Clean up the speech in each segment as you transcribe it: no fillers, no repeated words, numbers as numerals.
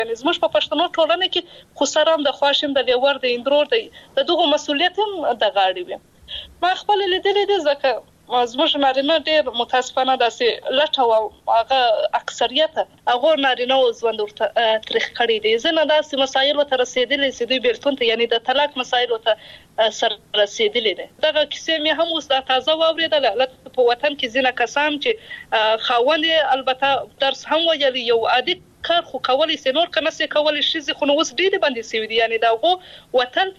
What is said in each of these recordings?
یعنی زموږ په پښتنو ټولنه کې خسران د خواشم د لیور د اندرور د دغه مسولیت هم د غاړې وي. ما خپل لیدلې دي ځکه زموږ نارینه ډېر متاسفانه داسې لټه او هغه اکثریت هغه نارینه او ژوند ورته تاریخ کړی دي. زنه داسې مسایل ته رسیدلې چې دوی بیلتون ته یعنی د طلاق مسایل ته سر رسیدلې دي. دغه کیسې مې هم اوس تازه واوریدل په وطن کې ځینې کسان چې خاوند البته درس هم ویلي یو عادي کار خو کولی سي نور کنه سي کولی شي خو نو اوس ډېر باندې سوي دي یعنی داغه وطن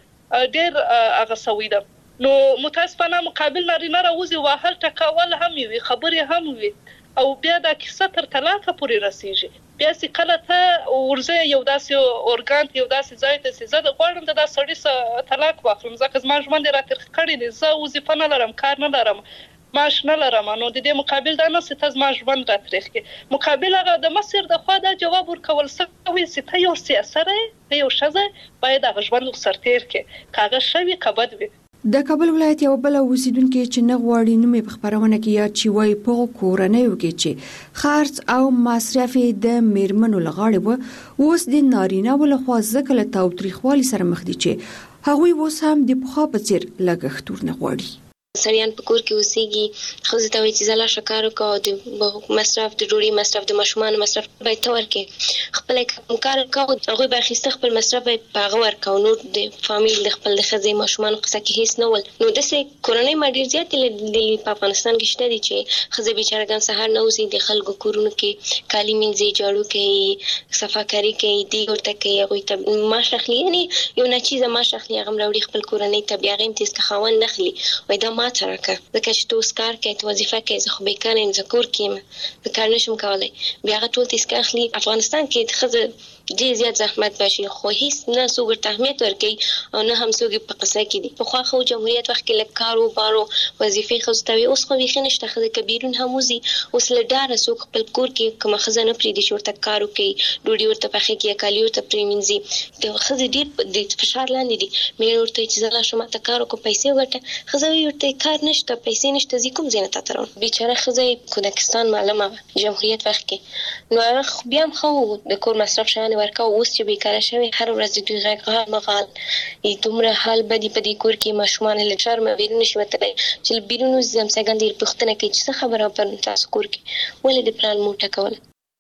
ډېر هغه سوي ده. نو متاسفانه مقابل نارینه راوځي وهل ټکاول هم وي خبرې هم وي او بیا د کیسه تر طلاق پورې رسیږي. بیا سي کله ته ورزه یو داسې اورګان یو داسې ځای ته سي زه د غواړم د سړی طلاق واخلم ځکه زما ژوند راتر کړی دی زه وظیفه نه لرم کار نه لرم معاش نه لرم. نو د دې مقابل دا نه ستاسو ما ژوند راتریخ کې مقابل هغه د مصر د خوا د جواب ورکول سوي چې ته یو سیاسره یو شزه باید هغه ژوند سرتیر کې کاغه شوی کبد وي. د کابل ولایت یو بل اوسیدونکو چې نه غواړي نومې په خبرونه کې یا چې وای په کورنۍ کې چې خرڅ او مصرف د میرمنو لغاړي وو اوس د نارینه ول خوا ځکه له تاوتریخوالي سره مخ دي چې هغوی اوس هم د پخوا په څیر لګښتور نه غواړي. سړیان په کور کې اوسېږي خو زه ته وایي چې زه لا شکار وکړو د مصرف د ډوډۍ مصرف د ماشومانو مصرف باید ته ورکړې خپل کار وکړو هغوی به اخیسته خپل مصرف باید په هغه ورکړو نور د فامیل د خپل د ښځې ماشومانو قصه کې هیڅ نه ول. نو داسې کورنۍ ما ډېر زیاتې لیدلي په افغانستان کې شته دي چې ښځې بیچارهګان سهار نه وځي د خلکو کورونو کې کالي مینځي جاړو کوي صفاکاري کوي دیګ ورته کوي هغوی ته معاش اخلي یعنې یو ناچیزه معاش اخلي هغه هم راوړي خپل کورنۍ ته بیا هغه هم تیز که خاوند نه اخلي وایي دا ما ته راکړه ځکه چې ته اوس کار کوې ته وظیفه کوې زه خو بیکاره یم زه کور کې یم زه کار نشم کولی بیا هغه ټول تیز که اخلي. افغانستان کې ښځه ډېر زیات زحمت باشي خو هیڅ نه څوک ورته اهمیت ورکوي او نه هم څوک په قصه کې دي. پخوا خو جمهوریت وخت کې لږ کار و بار و وظیفې ښځو ته وي اوس خو بیخي نشته ښځې که بیرون هم وځي اوس له ډاره څوک خپل کور کې کومه ښځه نه پرېږدي چې ورته کار وکړي ډوډۍ ورته پخې کړي یا کالي ورته پرېمینځي. د ښځې ډېر د فشار لاندې دي مېړه ورته وایي چې زه لا شم ته کار وکړم پیسې وګټه ښځه وایي ورته کار نشته پیسې نشته زه کوم ځای نه تاته راوړم. بیچاره ښځه کودکستان معلمه وه جمهوریت وخت کې نو هغه بیا هم ښه و د کور مصرف شیان یې ورکوه. اوس چې بیکاره شوي هر ورځ د دوی غږ غال مغال دومره حال بدي په دې کور کې ماشومان له شرمه بیرون نشي وتلی چې بیرون وځي همسایګان دې پوښتنه کوي چې څه خبره پر تاسو کور کې ولې د پلان موټه کوله.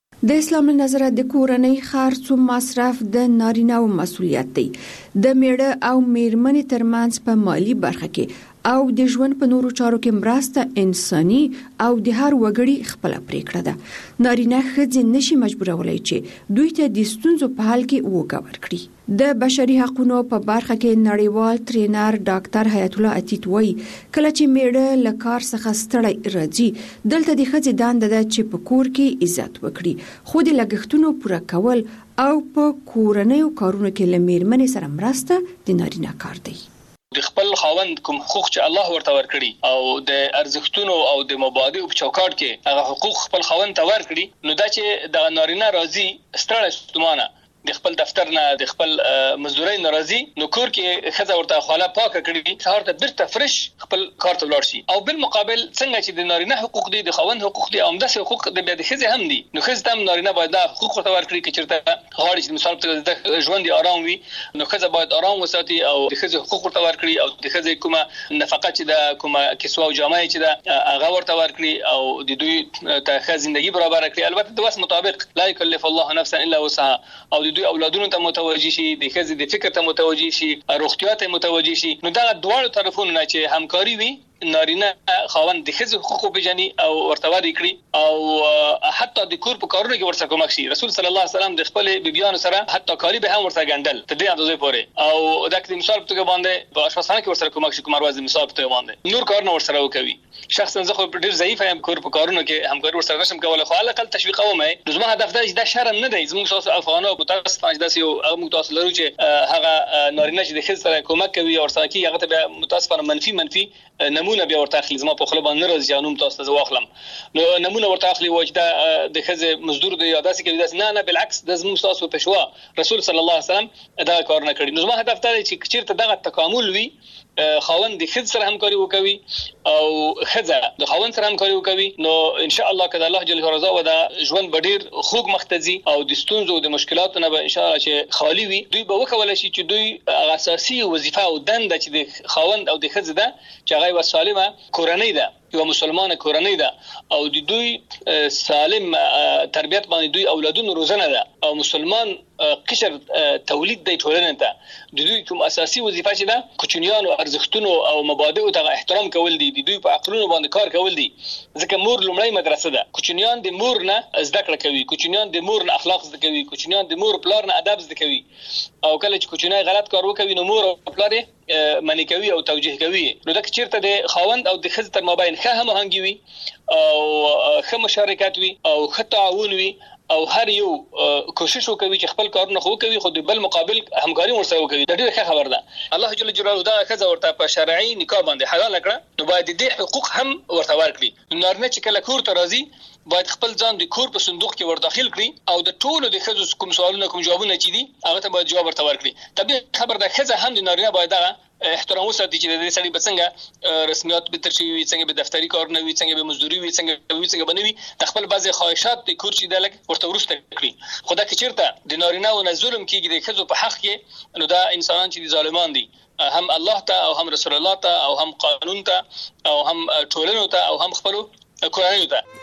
د اسلام له نظره د کورنۍ خرڅ او مصرف د نارینه او مسولیت دی د میړه او میرمنې ترمنځ په مالی برخه کې او د ژوند په نورو چارو کې مرسته انساني او د هر وګړي خپل پریکړه ده. نارینه ښځې نشي مجبورولای چې دوی ته د ستونزو په حل کې وګړه ورکړي. د بشري حقوقو په برخه کې نړیوال ټرینر ډاکټر حیات الله عتیق وایي کله چې میړه له کار څخه ستړی راځي دلته د ښځې دنده ده چې په کور کې عزت وکړي خو د لګښتونو پوره کول او په کورنیو کارونو کې له میرمنې سره مرسته د نارینه کار دی. د خپل خاوند کوم حقوق چې الله ورته ورکړي او د ارزښتونو او د مبادئ په چوکاټ کې هغه حقوق خپل خاوند ته ورکړي نو دا چې د نارینه راځي ستړی ستومانه د خپل دفتر نه د خپل مزدوري ناراضي نو کور کې ښځه ورته خاله پاکه کړي سهار ته بیرته فرش خپل کار ته ولاړ شي. او بالمقابل څنګه چې د نارینه حقوق دي د خاوند حقوق دي او همداسې حقوق د بیا د ښځې هم دي نو ښځه هم نارینه باید دا حقوق ورته ورکړي چې چېرته غواړي چې مثال په ژوند آرام وي نو ښځه باید آرام وساتي او د ښځې حقوق ورته ورکړي او د ښځې کومه نفقه چې ده کومه کسوه او جامه چې ده هغه ورته ورکړي او د دوی ته ښه زندگی برابر کړي البته د وس مطابق لا یکلف الله نفسا الا وسعها او د دوی اولادونو ته متوجي شي د ښځې د فکر ته متوجي شي روغتیا ته متوجي شي نو دا دواړو طرفونو نه چې همکاري وي نارینه خاوند د ښځې حقوق پیژني او ورته وادي کړي او حتی د کور په کارونو کې ورسره کومک شي. رسول صلی الله علیه وسلم د خپل بیبیانو سره حتی کاری به هم ورسره ګنډل ته دې اندازې پورې او دا کې مثال په توګه باندې په اشپزخانه کې ورسره کومک شي کوم ورځ مثال په توګه باندې نور کارونه ورسره وکوي. شخصا زه خو ډیر ضعیف یم کور په کارونو کې همکاري ورسره نشم کولای خو علي اقل تشویقوم نو زما هدف دا چې دا شرم نه دی زموږ تاسو افغانو متاسفانه داسې یو موږ تاسو لرو چې هغه نارینه چې د ښځې سره کومک کوي او ورسره کوي هغه ته متاسفانه منفي نمونه بیا ورته اخلي زما په خپل باندې راځي انوم تاسو ته واخلم نو نمونه ورته اخلي وجدا د ښځې مزدور دی یا داسې کوي داسې نه بالعکس د زموږ تاسو پښوا رسول صلی الله علیه وسلم دا کار نه کړی. نو زما هدف دا دی چې چیرته دغه تکامل وي خاوند د خځ سره همکاري وکوي او خځه د خاوند سره همکاري وکوي نو ان شاء الله کله الله جل رضا و د ژوند بدیر خوږ مختزي او د ستونزو د مشکلاتو نه به ان شاء الله چې خالی وي دوی به وکول شي چې دوی اساسي وظیفه او دنده چې د خاوند او د خځ ده چې هغه وسالمه کورنۍ ده یو مسلمانه کورنۍ ده او د دوی سالم تربیت باندې دوی اولادونو روزنه ده او مسلمان قشر تولید د ټولنې ته د دوی کوم اساسي وظیفه چې ده کوچنیانو ارزښتونو او مبادئو ته احترام کول دي د دوی په عقلونو باندې کار کول دي ځکه مور لومړی مدرسه ده کوچنیان د مور نه زده کړه کوي کوچنیان د مور نه اخلاق زده کوي کوچنیان د مور پلار نه ادب زده کوي او کله چې کوچنی غلط کار وکوي نو مور او پلار منی کوي او توجیه کوي نو دا چیرته د خاوند او د خځې تر مابین ښه هماهنګي وي او ښه مشارکت وي او ښه تعاون وي او هر یو کوشش وکوي چې خپل کارونه خو کوي خو د بل مقابل همکاري ورسره وکوي دا ډیره ښه خبر ده الله جل جلاله دا خزه ورته په شرعي نکاح باندې حلال کړه نو باید د حقوق هم ورته ورکړي نارنه چې کله کور ته راځي باید خپل ځان د کور په صندوق کې ور داخل کړي او د ټولو د خزو کوم سوالونه کوم جوابونه چي دي هغه ته باید جواب ورته ورکړي طبيعي خبر ده خزه هم د نارینه باید احترام وساتي چې د سړي بڅنګ رسمیات به تر شي وي څنګه به دفتری کار نه وي څنګه به مزدوري وي څنګه بنوي د خپل بعضي خواهشات د کور چې د لګ ورته ورسته کړی خدا کې چیرته د نارینه او ظلم کېږي د خزو په حق کې نو دا انسانان چې ظالمان دي هم الله ته او هم رسول الله ته او هم قانون ته او هم ټولنو ته او هم خپل کورنۍ ته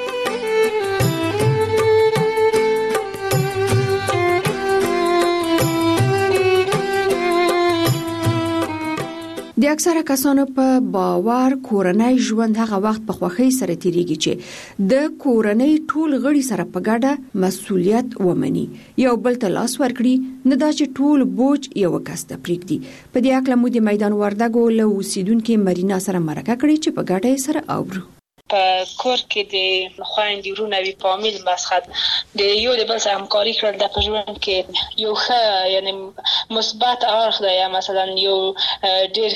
د اکثره کسانو په باور کورنۍ ژوند هغه وخت په خوښۍ سره تیریږي چې د کورنۍ ټول غړي سره په ګډه مسؤلیت ومني یو بل ته لاس ورکړي نه دا چې ټول بوج یو کس ته پریږدي په دې اړه مو د میدان وردګو له اوسیدونکو مرینا سره مرکه کړې چې په ګډه سره اورو په کور کې د خويندې ورونه وی فامیل مسخد د یو د بل سره همکاري کول د پژوند کې یو ښه یعنی مثبت اړخ دی مثلا یو ډیر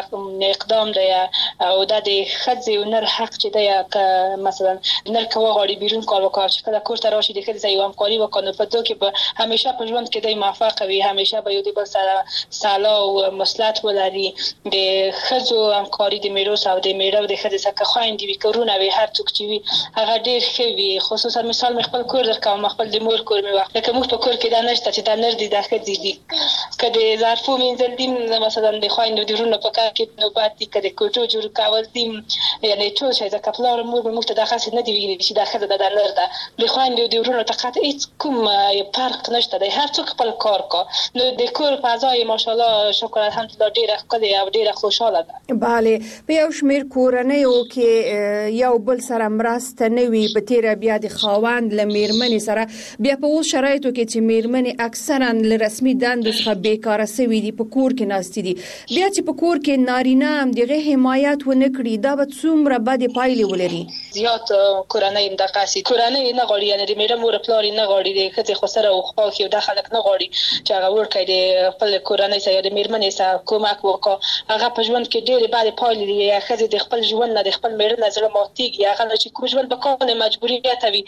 ښه اقدام دی او د خځې نر حق چې دی مثلا نر کوه غوړي بیرون کار وکړي چې کله کور ته راشي د خځې یو همکاري وکړي په دوه کې به همیشه پژوند کې دی موفق وي همیشه به یو د بل سره صلاح او مصلحت ولري د خځو همکاري د میروس او د میړه د خځې سره خويندې وي ورونه وي هر څوک چې وي هغه ډیر ښه وي خصوصا مثال مې خپل کور درکوم خپل د مور کور مې وخت لکه موږ په کور کې دا نشته چې دا نر دي دا ښه دي کله ظرفو منځل دي مثلا د خويندو د ورونه په کار کې نوبات دي کله کوټو جوړ کول دي یعنی ټول شي ځکه پلار مور موږ ته دا خاص نه دی ویلي چې دا ښه ده نر ده د خويندو د ورونه ته قطعا هیڅ کوم فرق نشته دی هر څوک خپل کار کوي نو د کور فضای ماشاءالله شکر الحمدلله ډیره ښکلې او ډیره خوشاله ده bale په یو شمیر کورنۍ او کې یو بل سره مرسته نه وي په تیر بیا د خاوند له میرمنې سره بیا په اوس شرایطو کې چې میرمنې اکثرا له رسمي دندو څخه بیکاره سوي دي په کور کې ناستې دي بیا چې په کور کې نارینه هم دغه حمایت ونه کړي دا به څومره بد پایلې ولري زیات کورنۍ د قاصي کورنۍ نه غواړي یعنی د میرمن مور پلار نه غواړي د خځې خو سره او خو کې د خلک نه غواړي چې هغه ورکړي د خپل کورنۍ سره د میرمنې سره کومک وکړي هغه په ژوند کې ډېر بد پایلې لري خځې د خپل ژوند نه د خپل میرمن سره ماتيږي هغه چې کوم ژوند به کول مجبوریت وي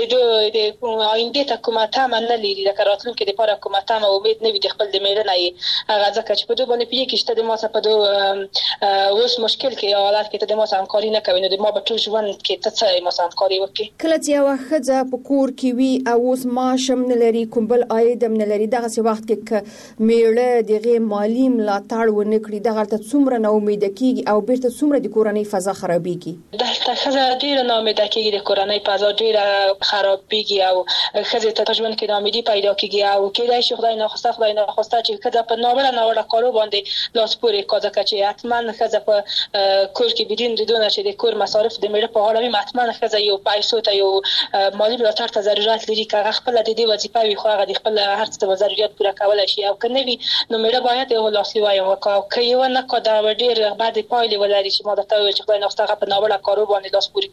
د آینده ته کومه تامه نه لري د راتلونکي لپاره کومه تامه امید نه وي د خپل د میرمن هغه ځکه چې په دوه باندې پیږي چې د ما سره په دوه اوس مشکل کې حالات کې د ما سره همکاري نه کوي نو د ما په ټول ژوند کې ته څه ما سره همکاري وکړي کله چې یو ښځه په کور کې وي او اوس معاشم نه لري کوم بل عاید هم نه لري دغه څه وخت کې میړه دغه مالی ملاتړ ونه کړي دغه ته څومره نه امید کیږي او بیرته څومره د کورنۍ فضا خرابېږي دلته ښځه ډېره ناامیده کېږي د کورنۍ فضا ډېره خرابېږي او ښځې ته ژوند کې ناامیدي پیدا کېږي او کېدای شي خدای ناخواسته چې ښځه په ناوړه کارو باندې لاس پورې کړي ځکه چې حتما ښځه په کور کې بدین د دونه چې د کور مصارف د میړه په غاړه وي حتما ښځه یو پیسو ته یو مالی ملاتړ ته ضرورت لري که هغه خپل د دې وظیفه وي خو هغه د خپل هر څه ضرورت پوره کولای شي او که نه وي نو میړه باید یو لاسلیوی وکړي او که یې ونه کړي دا ډېر بد پایلې ولري چې ما درته وویل چې خدای ناخواسته هغه په ناوړه کارو باندې لاس پورې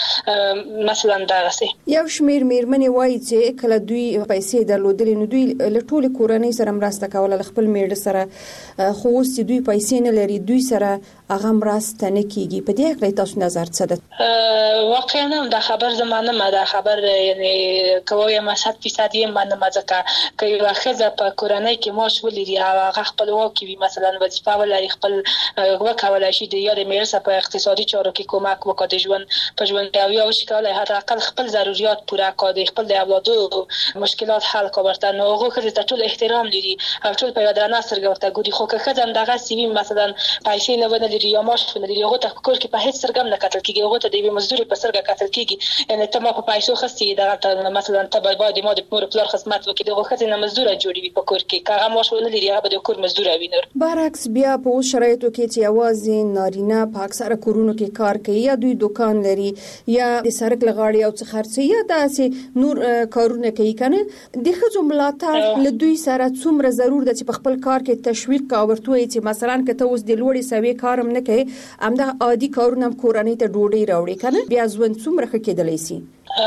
کیږي مثلا دا څه یو شمیر میرمنې وایي چې کله دوی پیسې درلودلې نو دوی له ټول کورنۍ سره مرسته کوله خپل میړه سره خو اوس دوی پیسې نه لري دوی سره هغه مرسته نه کیږي په دې اړه تاسو نظر څه ده؟ واقعا دا خبر زمانه ما دا خبر یعنی کوی ما 100% یې باندې مزه کوي واخذ په کورنۍ کې معاش ولري هغه خپل واکوي مثلا وظیفه ولري خپل وکولای شي د یاد میرسه په اقتصادي چارو کې کومک وکړي ژوند په ژوند او یو شکل حتی اقل خپل ضرورت پوره کړي خپل د اولادو مشکلات حل کوي نو هغه چې ټول احترام لري او ټول په یادانه سرګورته ګوري خو که خدام دغه سیوی مثلا پیسې نه ولري یا معاش نه لري هغه ته کور کې په هیڅ سرګم نه کتل کیږي هغه ته د مزدوري په سرګه کتل کیږي یعنی ته ما په پیسو خسي دغه مثلا ته باید ما د مور پلار خدمت وکړي دغه خدای نه مزدوره جوړوي په کور کې هغه معاش نه لري هغه د کور مزدوره وینر برعکس بیا په شرایطو کې چې आवाज نارینه په اکثره کورونو کې کار کوي یا دوی دکان لري یا د سرک لغاړي او څه خرڅي یا داسې نور کارونه کوي کنه د خځو ملاتړ له دوی سره څومره ضرور ده چې په خپل کار کې تشویق او ورته چې مثلا کته اوس د لوړې سوي کارم نه کوي همدا عادي کارونه کورنۍ ته ډوډۍ راوړي کنه بیا ژوند څومره ښه کېدلی شي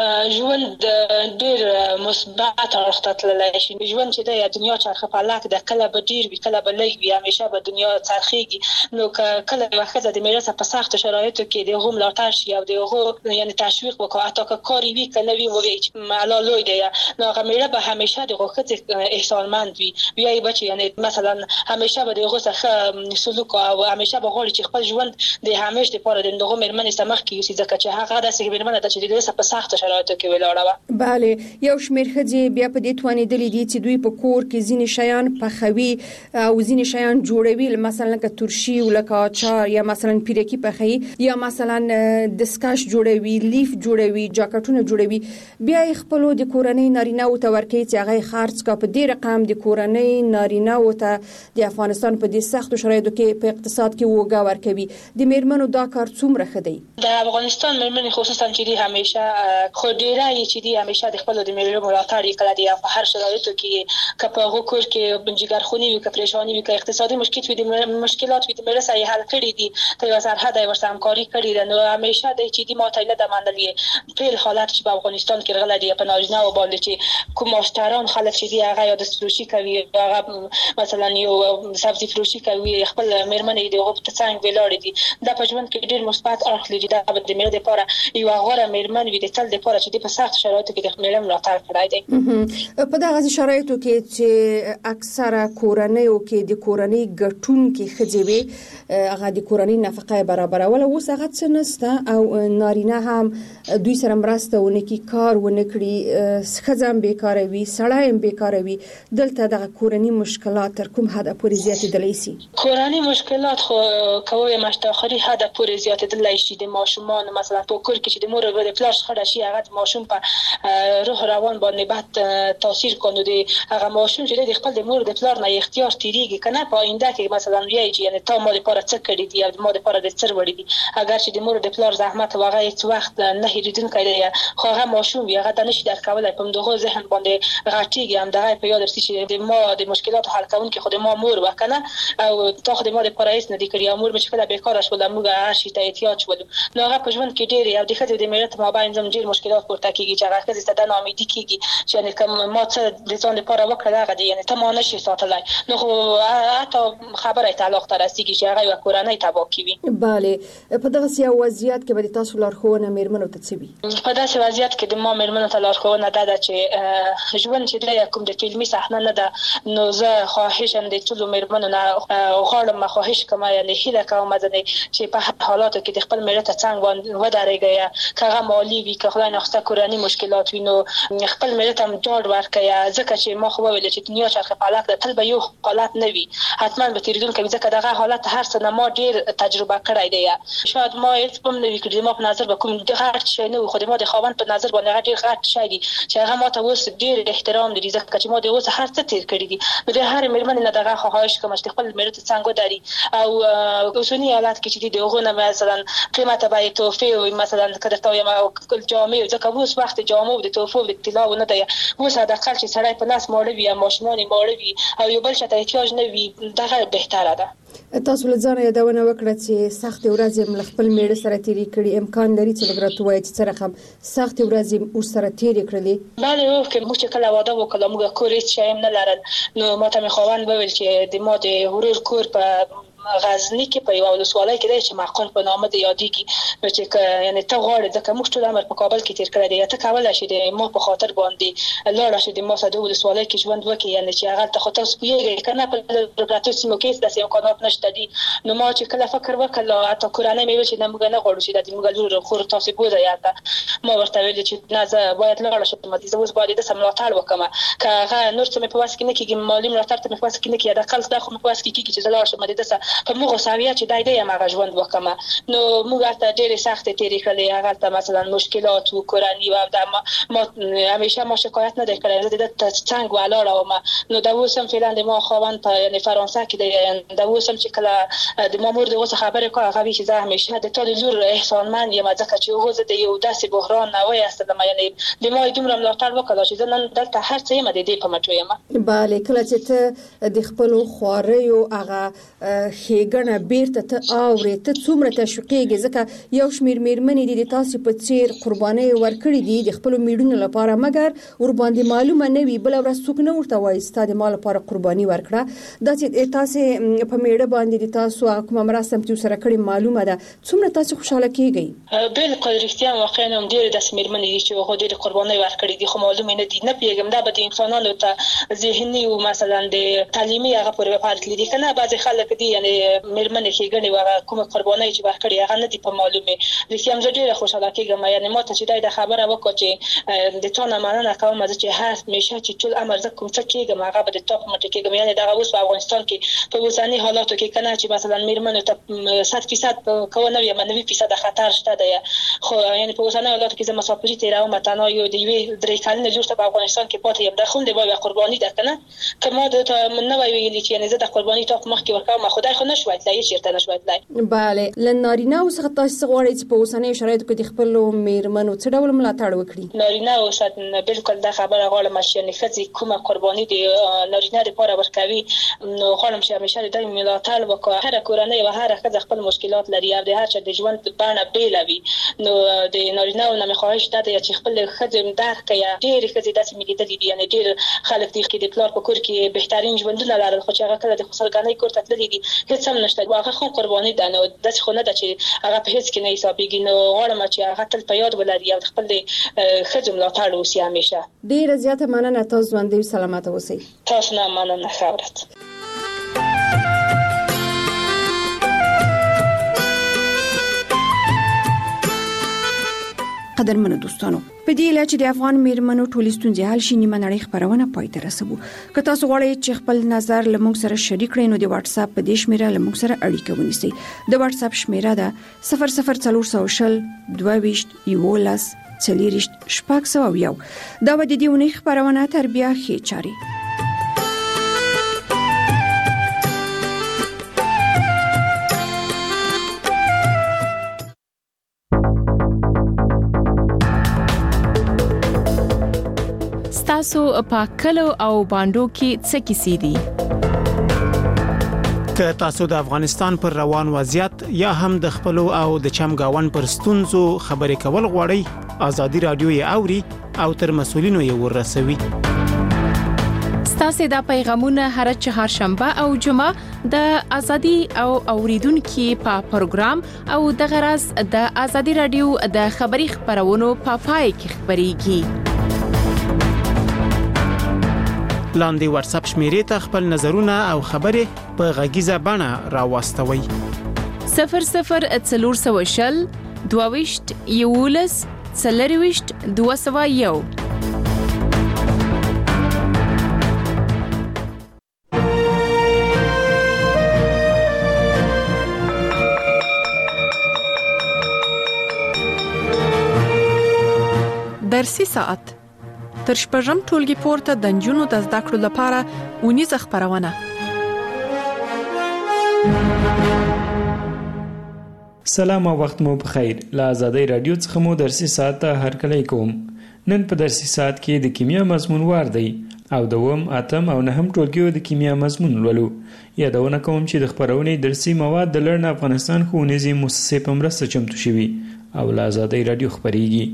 ژوند ډیر مثبت اړخ ته تللی شي ژوند چې د دنیا چرخه په لاک د کله به ډیر وي کله به لږ وي همیشه به دنیا چرخېږي نو کله وخت د میراث په سخت شرایطو کې د غوم ملاتړ شي او د غو یعنی تشویق وکړي حتی که کاری وي کنه وي وي معلا لوی دی نو هغه میراث به همیشه د غوخت احسانمند وي بیا بچي یعنی مثلا همیشه به د غو څخه سلوک او همیشه به غوړي چې خپل ژوند د همیشه لپاره د دغه میرمنې سمخ کیږي ځکه چې هغه د سګ میرمنه د چې د په سخت شرایطو کې ولاړه bale یو شمیر خځې بیا په دې توانېدلې دي چې دوی په کور کې ځینې شیان پخوي او ځینې شیان جوړوي مثلا که ترشي او لکه اچار یا مثلا پیرکی پخوي یا مثلا دسکاش جوړوي لیف جوړوي جاکټونه جوړوي بیا خپل د کورنۍ نارینه او تورکي چې هغه خرڅ کا په دې رقم د کورنۍ نارینه او ته د افغانستان په دې سخت شرایطو کې په اقتصاد کې وګا ورکوي د میرمنو دا کار څومره خدي د افغانستان میرمنې خصوصا چې دی همیشه خو ډیره چې دی همیشه د خپل د میرمنو ملاتړ کړی دی په هر شرایطو کې کپه غوکور کې بنجګرخونی وي که پریشانی وي که اقتصادي مشکلات وي د میرسه حل کړی دي ته یو سرحد ورسره همکاري کړی ده نو همیشه د چې دی ماته نه د منلې په حالت چې په افغانستان کې غلا دی په نارینه او باندې چې کوم مشتران خلک چې دی هغه یا د فروشي کوي هغه مثلا یو سبزی فروشي کوي خپل میرمنې د غوښت څنګه ولاړ دي د پښمن کې ډیر مثبت اړخ لري دا د میرمنې لپاره یو غوړه میرمن وي د تل لپاره چې په سخت شرایطو کې د میرمنې ملاتړ کړای دی په دغه شرایطو کې چې اکثره کورنۍ او کې د کورنۍ ګټون کې خځوي هغه د کورنۍ نفقه برابرول اوس هغه څه نسته او نارینه هم دوی سره مرسته ونکي کار ونکړي خځم بیکاره وي سړی هم بیکاره وي دلته د کورنۍ مشکلات تر کوم حد پورې زیاتېدلی شي کورنۍ مشکلات خو کوي مشتاخري حد پورې زیاتېدلی شي د ماشومان مثلا په کور کې چې د مور او د پلار خړه شي هغه ماشوم په روح روان باندې بعد تاثیر کوي د هغه ماشوم چې د خپل د مور د پلار نه اختیار تیریږي کنه په آینده کې مثلا ویای چې یعنی تا مو لپاره څه کړی دی او مو لپاره د څر وړي دي اگر چې د مور د پلار زحمت واغې هیڅ وخت نه هېریدونکی دی خو هغه ماشوم هغه د نشي درک کولای په دغه ذهن باندې غټیږي هم دغه په یاد رسي چې د ما د مشکلات حل کون کې خود ما مور وکنه او تا خود ما د پرایس نه دی کړی امور مشکله بیکاره شول موږ هر شي ته احتیاج ولو نو هغه په ژوند کې ډېر او د خځې د میرات مابین زم ډېر مشکلات پورته کیږي چې هغه خځې ته د ناامیدي کیږي چې یعنی کوم ما څه د ځان لپاره وکړه هغه دی یعنی ته ما نشي ساتلای نو خو حتی خبره تعلق تر رسیدي چې هغه کورنۍ تباہ کوي bale په دغه سیاسي وضعیت کې به تاسو لارښوونه میرمنو ته څه وي په داسې وضعیت کې د ما میرمنو ته لارښوونه ده چې ژوند چې د کوم د فلمي صحنه نه ده نو زه خواهشم د ټولو میرمنو نه غواړم خواهش کوم یعنی هیله کوم چې په هر حالاتو کې د خپل ملت څنګه باندې ودرېږي کغه مالی وی که خدای نخسته کورنۍ مشکلات وینو خپل ملت هم جوړ ورکړي ځکه چې ما خو ویل چې دنیا چرخه پالک ده تل به یو حالت نه وي حتما به تیریدونکو ځکه دغه حالت هر څه ما ډیر تجربه کړی دی شاید ما هیڅ هم نه وکړم ما په نظر به کوم غټ شي نه خو ما د خوان په نظر باندې ډیر غټ شي دي چې هغه ما ته اوس ډیر احترام لري ځکه چې ما د اوس هر څه تیر کړی دي د هر میرمن نه دغه خواهش کوم چې خپل ملت څنګه وداري او اوسنی حالات کې چې دغه نه مثلا قیمته به توفي مثلا کده تا یم کل جا جامې ځکه اوس وخت جامو د توفو د اطلاع نه دی. اوس حداقل چې سړی په لاس ماړه وي یا ماشومان ماړه وي او یو بل شته احتیاج نه وي دغه بهتره ده. تاسو له ځان یادونه وکړه چې سخت ورځې مل خپل میړه سره تیری کړي، امکان لري چې لګراتو وایي چې سره هم سخت ورځې ور سره تیری کړلې؟ بله او که موږ کله واده وکړو موږ کور هیڅ شی نه لرل، نو ماته مې خاوند وویل چې د ما د ورور کور په غزنی کې په یو ولسوالۍ کې دی چې معقول په نامه دی یادېږي، نو چې یعنی ته غواړې ځکه موږ ټول عمر په کابل کې تیر کړی دی، ته کولای شې د ما په خاطر باندې لاړ شې د ما سره د ولسوالۍ کې ژوند وکړې، یعنی چې هغه ته خو تاسو پوهېږئ که نه په لګراتو سیمو کې داسې امکانات نشته دي. نو ما چې کله فکر وکړ حتی کورنۍ مې ویل چې نه موږ نه غواړو چې د موږ لور خور تاسو بوځئ هلته، ما ورته ویل چې نه زه باید لاړ شم، زه اوس باید داسې ملاتړ وکړم که هغه نور څه مې په وس کې نه کېږي، مالي ملاتړ ته مې په وس کې نه کېږي، حداقل دا خو مې په وس کې کېږي چې زه لاړ شم داسې په موږ ساویه چې دای دی هغه ژوند وکم. نو موږ ته ډېرې سختې تیرې کړې، هغه ته مثلا مشکلات و کورنۍ و د ما همیشه ما شکایت نه کړې، زه د څنګه ولاړ وم. نو دا وسم فعلا د ما خاوند په یعنی فرانسه کې دی، دا وسم چې کله د مامور د اوسه خبرې کوي هغه چې زه همیشه د ټول لور احسانمند یم ځکه چې هغه د یو داسې بحران نه وای استم، یعنی د ما دومره ملاتړ وکړ چې زه نن دلته هر څه یم د دې په مټو یم. بله کله چې ته د خپل خواريو هغه خېګنه بیرته ته اورې ته څومره تشویقېږي ځکه یو شمېر میرمنې د تاسو په څیر قربانۍ ورکړي دي د خپل میړونو لپاره، مګر ور باندې معلومه نه وي، بل ورځ څوک نه ورته وایي ستا د مال لپاره قرباني ورکړه. دا چې تاسو په میړه باندې د تاسو کومه مراسم چې سره کړی معلومه ده، څومره تاسو خوشاله کېږئ؟ بالکل رښتیا واقعا هم ډېر د میرمنې دي چې هغه ډېر قربانۍ ورکړي دي، خو معلومه نه دي، نه پیګم دا به د انسانانو ته ذهني او مثلا د تعلیمي هغه پورې وفادت لیدي کنه. بعض خلک دي یعنی میرمنې خېګنې وغه کومه قربانۍ چې ورکړي هغه نه دي په معلومه. رښتیا هم ډېر خوشاله کېږم، یعنی ما ته چې دا خبره وکړه چې د تا نه مننه کوم چې همیشه چې ټول عمر زه کوم څه کېږم هغه به د تا په مټ کېږم. یعنی دا اوس په افغانستان کې په اوسني حالاتو کې کنه چې مثلا میرمنو ته 100% کوونه یا 90% خطر شته دی، خو یعنی په اوسني حالاتو کې زه مسافري تیروم تنها یو د یوې درې کلنې لور ته په افغانستان کې پاتې یم، د خون د وای قرباني ده کنه که ما د نه وای ویلي چې یعنی زه د قرباني تا په مخ کې ورکوم، خدای خو نشوي تلای چیرته نشوي تلای. بله لنارینه اوس تاسو غواړئ چې په اوسنۍ شرایطو کې د خپل میرمنو څه ډول ملاتړ وکړي؟ نارینه اوس بالکل دا خبره غواړم چې یعنی ښځې کومه قرباني د نارینه لپاره ورکوي، نو غواړم چې همیشه د دوی ملاتړ وکړي. هر کورنۍ او هر ښځه خپل مشکلات لري او د هر چا د ژوند بڼه بیل وي، نو د نارینه او نه خواهش ده چې خپل ښځې درک کړي. ډېر ښځې داسې ملګري دي، یعنی ډېر خلک دي چې د پلار په کور کې بهترین ژوندونه لرل، خو چې هغه کله د خسرګانۍ کور ته تللي دي هیڅ هم نشته، هغه خو قرباني ده، نو داسې خو نه ده چې هغه په هیڅ کې نه حسابېږي. نو غواړم چې هغه تل په یاد ولري او خپل ښځو ملاتړ وکړي همیشه. ډېره زیاته مننه، تاسو ژوندۍ سلامت اوسئ. تاسو نه مننه خبرت. قدرمنو دوستانو، په دې اله چې د افغان میرمنو ټولې ستونزې حل شي نیمه نړۍ خبرونه پای ته رسوو. که تاسو غواړئ چې خپل نظر له موږ سره شریک کړئ نو د واتس اپ په دې شمیره له موږ سره اړیکه ونیسئ. د واتس اپ شمیره ده 00400 22 11 40 601. دا به د دې ونې خبرونه تر بیا ښې چاري. تاسو په کلو او باندو کې څه کیسې دي؟ که تاسو د افغانستان پر روان وضعیت یا هم د خپل او د چمګاون پر ستونزو خبرې کول غواړئ، ازادي رادیو یې اوري او تر مسولینو یې ورسوي. ستاسو د پیغامونه هر چهارشنبه او جمعه د ازادي او اوریدونکو په پروګرام او د غرض د ازادي رادیو د خبري خبرونو په پای کې خبريږي. لاندې واتس اپ شمیرې ته خپل نظرونه او خبرې په غږیزه بڼه راوستوي. 0040 22 11 40 201. درسي ساعت تر شپږم ټولګي پورته د نجونو د زده کړو لپاره اونیزه خبرونه. سلام او وخت مو بخیر. له آزادۍ رادیو څخه مو درسي ساعت ته هرکلی کوم. نن په درسي ساعت کې د کیمیا مضمون وار دی او دوم، اتم او نهم ټولګیو د کیمیا مضمون لولو. یادونه کوم چې د خپرونې درسي مواد د لرن افغانستان ښوونیزې مؤسسې په مرسته چمتو شوي او له آزادۍ رادیو خپریږي.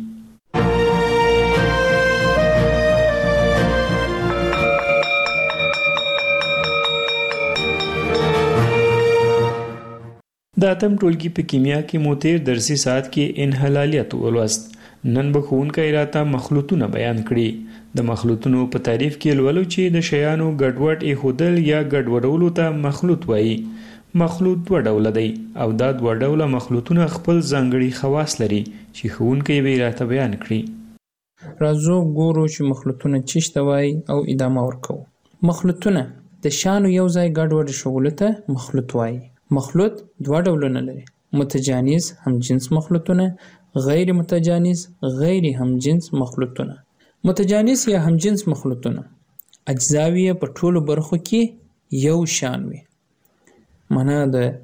د اتم ټولګي په کیمیا کې مو تیر درسي ساعت کې انحلالیت ولوست. نن به ښوونکی راته مخلوطونه بیان کړي. د مخلوطونو په تعریف کې لولو چې د شیانو ګډوډ ایښودل یا ګډوډولو ته مخلوط وایي. مخلوط دوه ډوله دی او دا دوه ډوله مخلوطونه خپل ځانګړي خواص لري چې ښوونکی به راته بیان کړي. راځو ګورو چې مخلوطونه څه ته وایي او ادامه ورکوو. مخلوطونه د شیانو یو ځای ګډوډ ایښودلو ته مخلوط وایي. مخلوط دوه ډولونه لري: متجانس همجنس مخلوطونه، غیر متجانس غیر همجنس مخلوطونه. متجانس یا همجنس مخلوطونه اجزاوی په ټولو برخو کې یو شان وي. معنا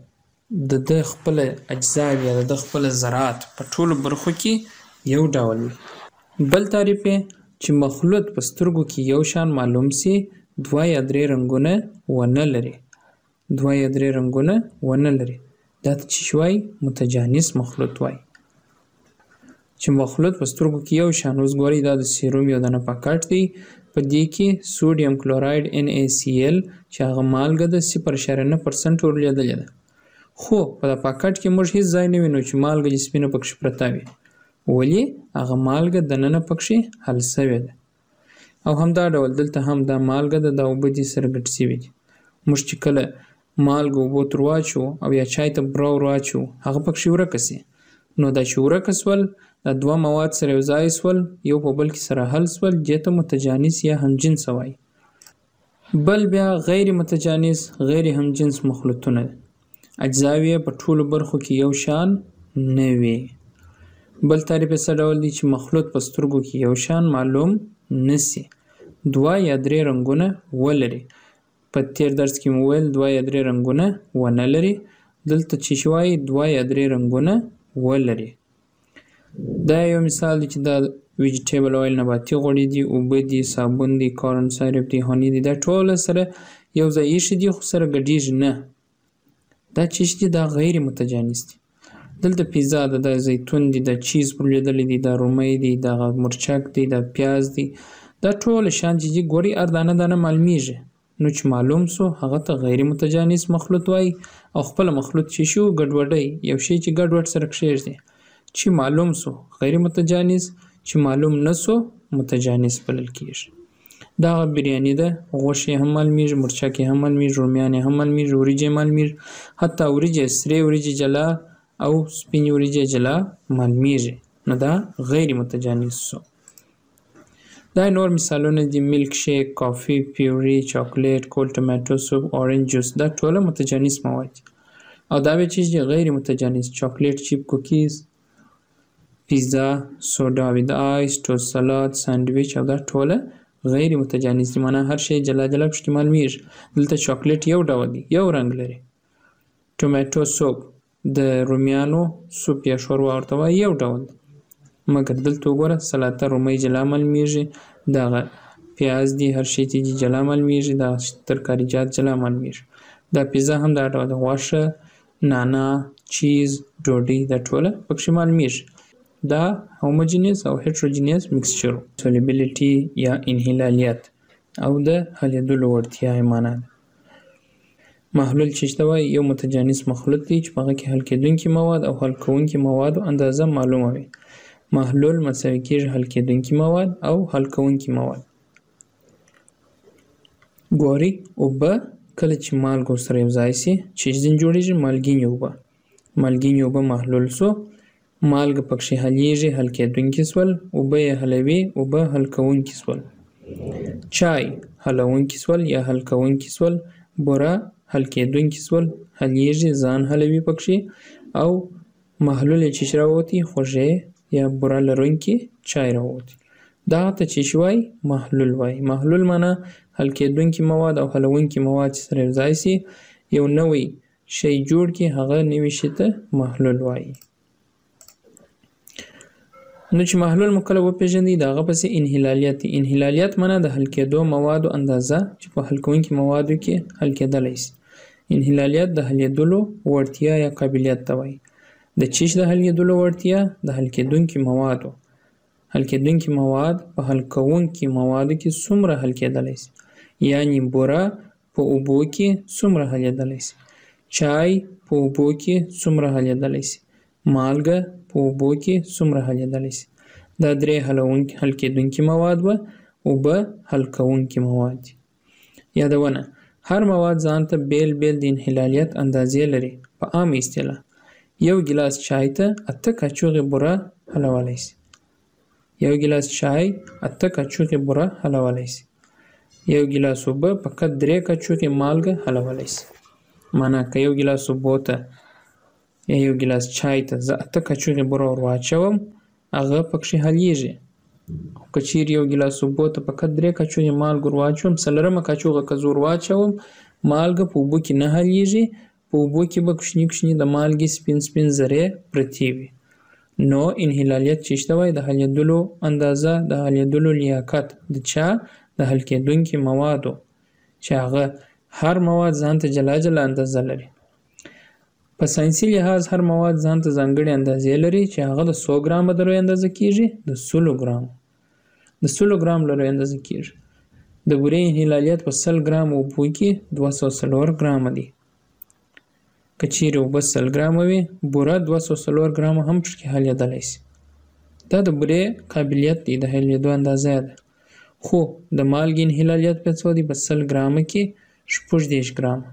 د خپل اجزاوی یا د خپل ذرات په ټولو برخو کې یو ډول وي. بل تعریف چې مخلوط په سترګو کې یو شان معلوم سي، دوه یا درې رنګونه ونه لري. دوه یا درې رنګونه ونه لري. دا ته چې وایي متجانس مخلوط وایي. چې مخلوط په سترګو کې یو شان. اوس ګورئ دا د سیروم یو دانه پاکټ دی. په دې کې سوډیم کلوراید NaCl چې هغه مالګه د 0.9% ورلیدلې ده. خو په دا پاکټ کې موږ هیڅ ځای نه وینو چې مالګه سپینه پکښې پرته وي. ولې هغه مالګه دننه پکښې حل سوې ده. او همدا ډول دلته هم دا مالګه د اوبه دي سره ګډ سوي دي. موږ چې کله مالګه اوبو ته ورواچو او یا چای ته بوره ورواچو هغه پکښې ورکه سي. نو دا چې ورکه سول دا دوه مواد سره یو ځای سول، یو په بل کې سره حل سول، دې ته متجانس یا همجنس وایي. بل بیا غیر متجانس غیر همجنس مخلوطونه اجزاوی په ټولو برخو کې یو شان نه وي. بل تعریف یې څه ډول دی چې مخلوط په سترګو کې یو شان معلوم نسي، دوه یا درې رنګونه ولري. په تیر درس کې مو ویل دوه یا درې رنګونه ونه لري. دلته چې وایي دوه یا درې رنګونه ولري. دا یو مثال دی چې دا ویجیټیبل اویل نباتي غوړي دي، اوبه دي، صابون دي، کارن سایرپ دي، هاني دي. دا ټول سره یو ځای ایښي دي خو سره ګډیږي نه. دا چې دي دا غیر متجانس دي. دلته پیزا ده، دا زیتون دي، دا چیز پرلیدلې دي، دا رومي دي، دا مرچک دي، دا پیاز دي. دا ټول شان چې ګوري ار دانه دانه معلومیږي. نو چې معلوم سو هغه ته غیر متجانس مخلوط وایي. او خپل مخلوط چې شو ګډوډي یو شی چې ګډوډ سره کښېږدي. چې معلوم سو غیر متجانس، چې معلوم نسو متجانس بلل کېږي. دا بریاني ده، غوښې هم معلومیږي، مرچکې هم معلومیږي، رومیانې هم معلومیږي، وریجې معلومیږي، حتی وریجې سرې وریجې جلا او سپینې وریجې جلا معلومیږي. نو دا غیر متجانس سو. دا نور مثالونه دي: ملک شیک، کافی، پیوري، چاکلیټ، کول ټماټو سوپ، اورنج جوس. دا ټول متجانس مواد دي. او دا به چې غیر متجانس: چاکلیټ چیپ کوکیز، پیزا، سوډا وید آیس، ټوست سلاد، ساندویچ. او دا ټول غیر متجانس دي. معنا هر شی جلا جلا پکې معلومیږي. دلته چاکلیټ یو ډول دی، یو رنګ لري. ټماټو سوپ د رومیانو سوپ یا شوروا ورته وایي، یو ډول دی. مګر دلته وګوره سلاته رومي جلا معلومیږي، دا پیاز دي، هر شی چې جلا معلومیږي، دا ترکاریجات جلا معلومیږي. دا پیزا هم دا ډول غوښه، نانا، چیز، ډوډۍ، دا ټوله پکښې معلومیږي. دا هوموجینس او هیټروجینس مکسچر. سولیبیلیټي یا انحلالیت او د حلیدلو وړتیا یې معنا ده. محلول چې ته وایي یو متجانس مخلوط دی چې په هغه کې حل کېدونکي مواد او حل کوونکي موادو اندازه معلومه وي. محلول مساوي کېږي حل کېدونکي مواد او حل کوونکي مواد. ګورئ اوبه کله چې مالګه ورسره یو ځای سي چې ځین جوړیږي مالګینې اوبه. مالګینې اوبه محلول سو، مالګه پکښې حلیږي، حل کېدونکي سول، اوبه یې حلوي، اوبه حل کوونکي سول. چای حلونکي سول یا حل کوونکي سول، بوره حل کېدونکي سول، حلیږي، ځان حلوي پکښې، او محلول یې چې راووتي خوږې یا بوره لرونکي چای راووتي. دغه ته چې وایي محلول وایي. محلول معنا حل کېدونکي مواد او حلونکي مواد چې سره یو ځای سي یو نوی شی جوړ کړي هغه نوي شي ته محلول وایي. نو چې محلول مو کله وپېژنئ د هغه پسې انحلالیت دی. انحلالیت معنا د حل کېدو موادو اندازه چې په حل کوونکي موادو کې حل کېدلی شي. انحلالیت د حلیدلو وړتیا یا قابلیت ته وایي. د چیش د حلیدلو وړتیا د حل کېدونکي موادو حل کېدونکي مواد په حل کوونکي موادو کې څومره حل کېدلی شي، یعنې بوره په اوبو کې څومره حلیدلی شي، چای په اوبو کې څومره حلیدلی شي، مالګه په اوبو کې څومره حلیدلی شي. دا درې حل کېدونکي مواد به اوبه حل کوونکي مواد دي. یادونه: هر مواد ځان ته بیل بیل د انحلالیت اندازې لري. په عام اصطلاح یو ګیلاس چای ته 8 کاچوغې بوره حلولی شي. یو ګیلاس چای 8 کاچوغې بوره حلولی شي. یو ګیلاس اوبه فقط 3 کاچوغې مالګه حلولی شي. معنا که یو ګیلاس اوبو ته یا یو ګیلاس چای ته زه 8 کاچوغې بوره ور واچوم هغه پکښې حلیږي. خو که چیرې یو ګیلاس اوبو ته فقط 3 کاچوغې مالګه ور واچوم 4مه کاچوغه که زه ور واچوم مالګه په اوبو کې نه حلیږي. په اوبو کې به کوچني کوچني د مالګې سپین سپین ذرې پرتې وي. نو انحلالیت چې شته وایي د حلیدلو اندازه د حلیدلو لیاقت د چا د حل کېدونکي موادو چې هغه هر مواد ځان ته جلا جلا اندازه لري. په ساینسي لحاظ هر مواد ځان ته ځانګړې اندازې لري چې هغه د 100 ګرامه د روی اندازه کېږي، د 100 ګرامو د 100 ګرام له روی اندازه کېږي. د بورې انحلالیت په 100 ګرام اوبو کې 204 ګرامه دی. که چیرې اوبه 100 ګرامه وي بوره 204 ګرامه هم پکې حلیدلی شي. دا د بورې قابلیت دی، د حلیدو اندازه ده. خو د مالګې انحلالیت په څو دی؟ په 100 ګرامه کې 16 ګرامه.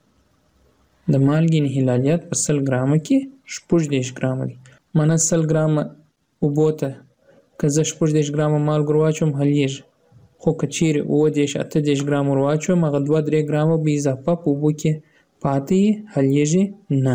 د مالګې انحلالیت په 100 ګرامه کې 16 ګرامه دی. معنا 100 ګرامه اوبو ته که زه 16 ګرامه مالګه ور واچوم حلیږي. خو که چیرې 18 ګرامه ور واچوم هغه 2-3 ګرامه به اضافه په اوبو کې پاتې حلیږي نه.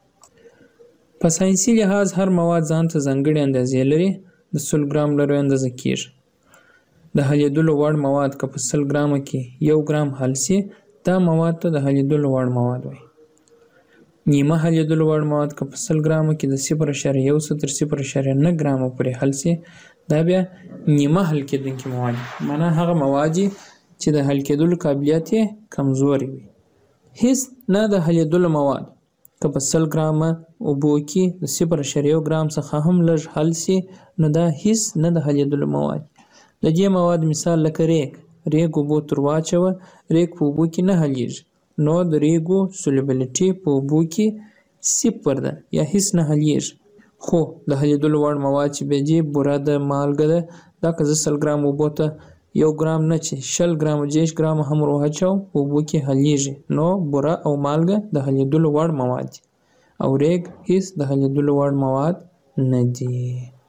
په ساینسي لحاظ هر مواد ځان ته ځانګړې اندازې لري. د 100 ګرام له روی اندازه کېږي. د حلیدلو وړ مواد که په 100 ګرامه کې 1 ګرام حل شي دا مواد ته د حلیدلو وړ مواد وایي. نیمه حلیدلو وړ مواد که په 100 ګرامه کې د 0.1 تر 0.9 ګرامه پورې حل شي دا بیا نیمه حل کېدونکي مواد دي. معنا هغه مواد چې د حل کېدلو قابلیت یې کمزوري وي. هیڅ نه د حلیدلو مواد که په 100 ګرامه اوبو کې د 0.1 ګرام څخه هم لږ حل شي نو دا هیڅ نه د حلیدلو مواد. د دې مواد مثال لکه ریګ اوبو تر واچوه ریګ په اوبو کې نه حلیږي نو د ریګو سولوبیلیټي په اوبو کې 0 ده یا هیڅ نه حلیږي. خو د حلیدلو وړ مواد چې به دي بوره ده، مالګه ده، دا که زه 100 ګرام اوبو ته 1 ګرام نه چې 20 ګرامه 10 ګرامه هم ور واچوم په اوبو کې حلیږي. نو بوره او مالګه د حلیدلو وړ مواد دي او ریګ هیڅ د حلیدلو وړ مواد نه دي.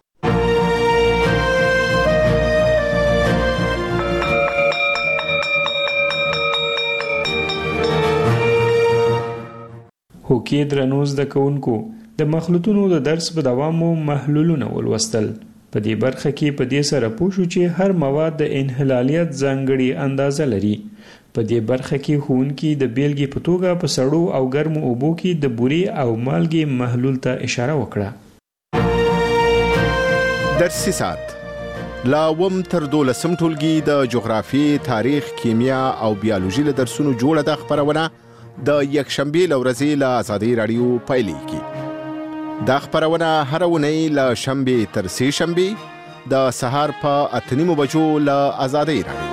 هوکې درنو زده کوونکو د مخلوطونو د درس په دوام مو محلولونه ولوستل. په دې برخه کې په دې سره پوه شو چې هر مواد د انحلالیت ځانګړې اندازه لري. په دې برخه کې ښوونکي د بیلګې په توګه په سړو او ګرمو اوبو کې د بورې او مالګې محلول ته اشاره وکړه. درسي ساعت لا وم تر 12 ټولګي د جغرافي، تاریخ، کیمیا او بیولوژي له درسونو جوړه د خبرونه د یکشنبه لورځي له آزادي رادیو پایلیږي. دا خبرونه هر ونی له شنبه تر سه شنبه د سهار په 8:30 بجو له آزادي رادیو.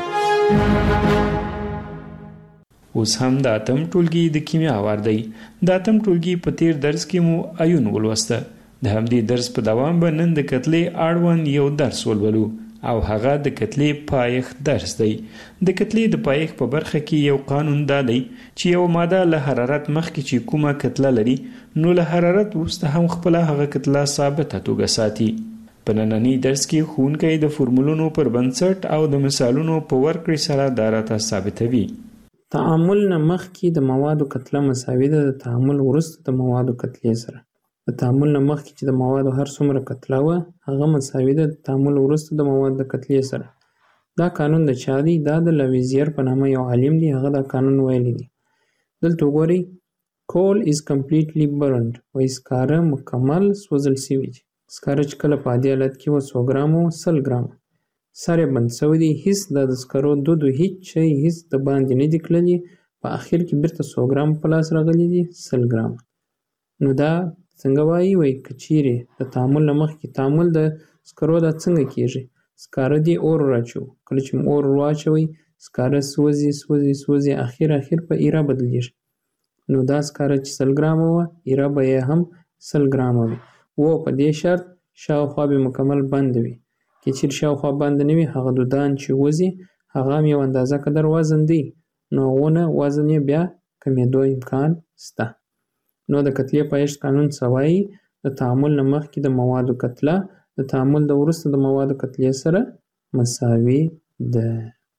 اوس هم د اتم ټولګي د کیمیا واردی. د اتم ټولګي په تیر درس کې مو ایون ولوسته. د همدې درس په دوام به نن د کتلې اړوند یو درس ولولو او هغه د کتلې پایښت درس دی. د کتلې د پایښت په برخه کې یو قانون دا دی چې یو ماده له حرارت مخکې چې کومه کتله لري نو له حرارت وروسته هم خپل هغه کتله ثابته توګه ساتي. په نننی درس کې ښوونکی د فورمولونو پر بنسټ او د مثالونو په ورکړې سره دا راته ثابتوي. تعامل نه مخکې د موادو کتله مساوي ده د تعامل وروسته د موادو کتلې سره. د تعامل نه مخکې چې د موادو هر څومره کتله وه هغه مساوي ده د تعامل وروسته د موادو د کتلې سره. دا قانون د چا دی؟ دا د لاویزیر په نامه یو عالم دی، هغه دا قانون ویلی دی. دلته وګورئ coal is completely burned وایي سکاره مکمل سوځل شوي دي. سکاره چې کله په عادي حالت کې 100 ګرامه و 100 ګرامه سر یې بند شوی دی. هیڅ د سکرو دودو هیڅ شی هیڅ د باندې نه دي کړلي. په اخر کې بیرته 100 ګرام په لاس راغلي دي 100 ګرامه. نو دا څنګه وایي که چیرې د تعامل نه مخکې تعامل د سکرو دا څنګه کیږي؟ سکاره دی اور راچو، کله چې اور واچوي سکاره سوځي اخر په ایره بدلیږي. نو دا سکاره چې 100 ګرامه وه ایره به یې هم 100 ګرامه وي. په دې شرط شاوخوا به مکمل بند وي. که چیرې شاوخوا بند نه وي هغه دودان چې وځي هغه هم یو اندازه قدر وزن دی، نو هغونه وزن یې بیا کمیدو امکان شته. نو د کتلې پایښت قانون څه وایي؟ د تعامل نه مخکې د موادو کتله د تعامل د وروسته د موادو کتلې سره مساوي ده.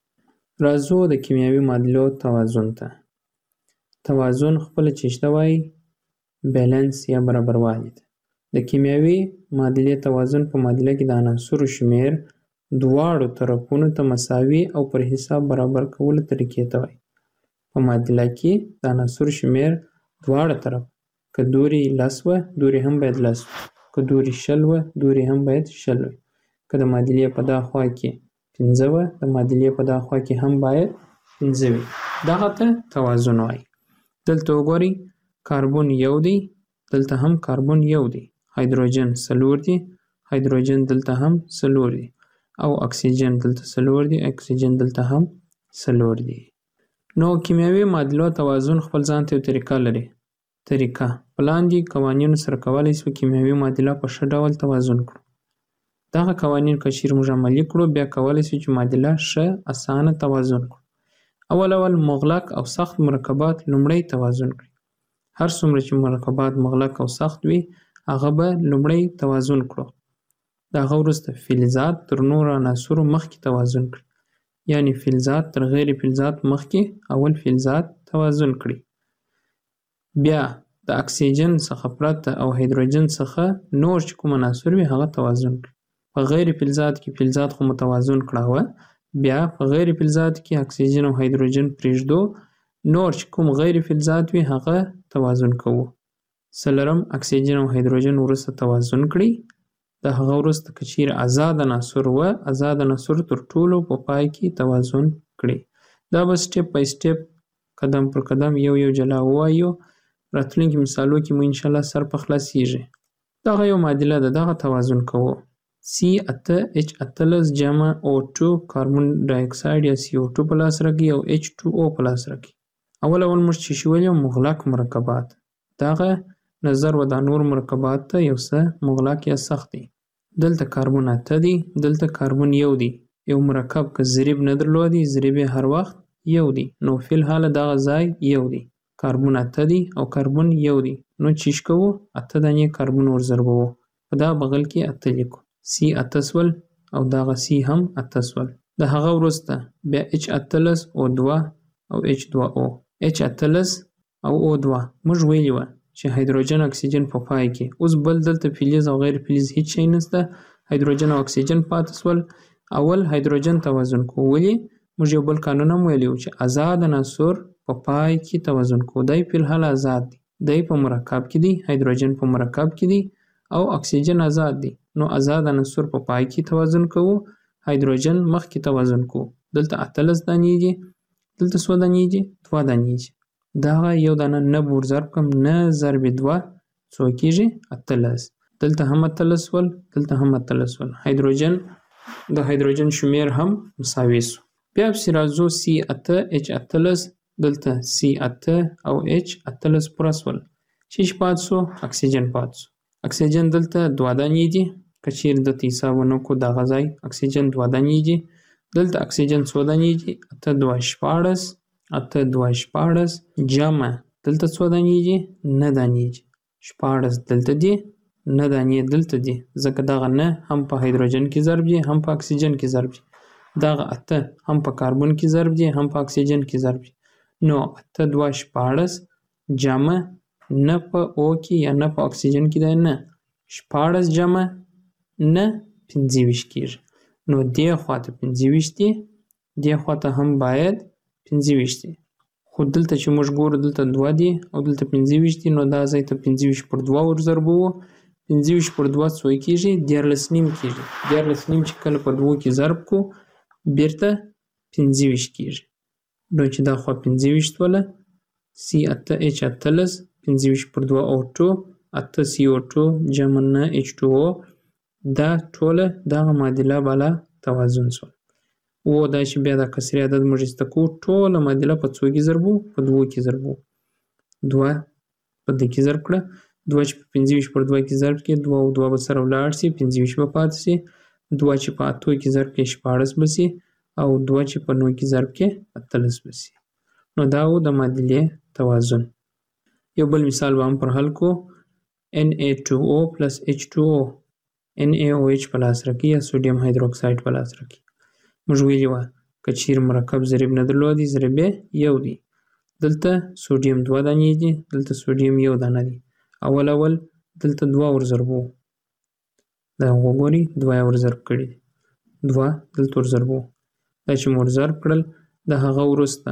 راځو د کیمیاوي معادلو توازن ته. توازن خپله چې شته وایي بیلنس یا برابروالی ده. د کیمیاوي معادلې توازن په معادله کې د عناصرو شمیر دواړو طرفونو ته مساوي او پر حساب برابر کولو طریقې ته وایي. په معادله کې د عناصرو شمیر دواړه طرف که دوري 10 وه دوري هم باید 10 وي، که دوري 20 وه دوري هم باید 20 وي، که د معادلې په دا خوا کې 15 وه د معادلې په دا خوا کې هم باید 15 وي. دغه ته توازن وایي. دلته وګورئ کاربن یو دی، دلته هم کاربن یو دی. هایدروجن 4 دی، هایدروجن دلته هم 4 دی، او اکسیجن دلته 4 دی، اکسیجن دلته هم 4 دی. نو کیمیاوي معادلو توازن خپل ځان ته یو طریقه لري. طریقه په لاندې قوانینو سره کولی شو کیمیاوي معادله په ښه ډول توازن کړو. دغه قوانین که چیرې موږ عملي کړو بیا کولی شو چې معادله ښه اسانه توازن کړو. اول مغلق او سخت مرکبات لومړی توازن کړي. هر څومره چې مرکبات مغلق او سخت وي هغه به لومړی توازن کړو. د هغه وروسته فلزات تر نورو عناصرو مخکې توازن کړي. یعنی فلزات تر غیر فلزات مخکې اول فلزات توازن کړي. بیا د اکسیجن څخه پرته او هایدروجن څخه نور چې کوم عناصر وي هغه توازن کړي. په غیر فلزات کې فلزات خو متوازن کړه، بیا په غیر فلزات کې اکسیجن او هایدروجن پرېږدو، نور چې کوم غیر فلزات وي هغه توازن کوو. څلورم اکسیجن او هایدروجن وروسته توازن کړي. د هغه وروسته که چیرې آزاد عناصر وه آزاد عناصر تر ټولو په پای کې توازن کړي. دا به سټپ بای سټپ قدم پر قدم یو جلا ووایو. راتلونکي مثالو کې مو انشاءالله سر په خلاصیږي. دغه یو معادله ده، دغه توازن کوو. C8H18 جمع O2 کاربن ډای اکساید یا CO2 په لاس راکړي او H2O په لاس راکړي. اول موږ چې شویل مغلق مرکبات، دغه نظر و د نور مرکبات ته یو څه مغلق یا سخت دي. دلته کاربن 8 دی، دلته کاربن یو دی. یو مرکب که ضریب نه درلودي ضریب هر وخت یو دی، نو فی الحال دغه ځای یو دی. کاربن 8 دی او کاربن یو دی، نو چیش کوو 8 دانې کاربن ور ضربوو، په دا بغل کې 8 لیکو. C8 سول او دغه C هم 8 سول. د هغه وروسته بیا H18 O2 او H2O. H18 او O2 موږ ویلي وه چې هایدروجن اکسیجن په پای کې. اوس بل دلته فلز او غیر فلز هیڅ شی نشته، هایدروجن او اکسیجن پاتې سول. اول هایدروجن توازن کوو. ولې؟ موږ یو بل قانون هم ویلی و چې آزاد عناصر په پای کې توازن کوو. دی فی الحال آزاد دی، دی په مرکب کې دی، هایدروجن په مرکب کې دی او اکسیجن آزاد دی. نو آزاد عناصر په پای کې توازن کوو، هایدروجن مخکې توازن کوو. دلته 18 دانې دي، دلته څو دانې دي؟ 2 دانې دي. دغه یو دانه نه ور ضرب کړم، نه ضرب 2 څو کېږي؟ 18. دلته هم 18 ول، دلته هم 18 ول. هایدروجن د هایدروجن شمیر هم مساوي سو. بیا پسې راځو C8H18 دلته C8 او H18 پوره سول. چې پاتې سو اکسیجن پاتې سو. اکسیجن دلته 2 دانې دي، که چیرې دلته حساب ونه کړو دغه ځای اکسیجن 2 دانې دي. دلته اکسیجن څو دانې دي؟ 8 2 16 8 2 16 جمع دلته څو دانې دي؟ 9 دانې دي. 16 دلته دي، 9 دانې دلته دي، ځکه دغه 9 هم په هایدروجن کې ضرب دي هم په اکسیجن کې ضرب دي. دغه 8 هم په کاربن کې ضرب دي هم په اکسیجن کې ضرب دي. نو 8 2 16 جمع نه په او کې یا نه په اکسیجن کې دی، نه 16 جمع نه 25 کېږي. نو دې خواته 25 دي، دې خواته هم باید 25 دي. خو دلته چې موږ ګورو دلته 2 دي او دلته 25 دي، نو دا ځای ته 25 پر 2 ورضربوو. 25 پر 2 څو کېږي؟ 13 کېږي. 13 چې کله په 2 کې ضرب کو بیرته 25 کېږي. نو چې دا خوا 25 وله C8H18 25 پر 2 O2 8 CO2 جمع 9 H2O دا ټوله دغه معادله بالا توازن شول. او دا چې بیا دا کسري عدد موږ استکو ټوله معادله په څو کې ضربو؟ په 2 کې ضربو. 2 په دې کې ضرب کړه، 2 چې په 25 پر 2 کې ضرب کې 2 او 2 به سره ولاړ شي، 25 به پاتې شي. 2 چې په 8 کې ضرب کې 14 به شي او 2 چې په 9 کې ضرب کې 18 به شي. نو دا و د معادلې توازن. یو بل مثال به هم پر حل کو. Na2O plus H2O NaOH په لاس راکړي یا سوډیم هایدروکساید په لاس راکړي. موږ ویلي وه که چیرې مرکب ضریب نه درلودي ضریب یې 1 دی. دلته سوډیم 2 دانې دي، دلته سوډیم 1 دانه دی. اول دلته 2 ورضربو، دا وګورئ 2 ورضرب کړي دي، 2 دلته ورضربو. دا چې مو ورضرب کړل د هغه وروسته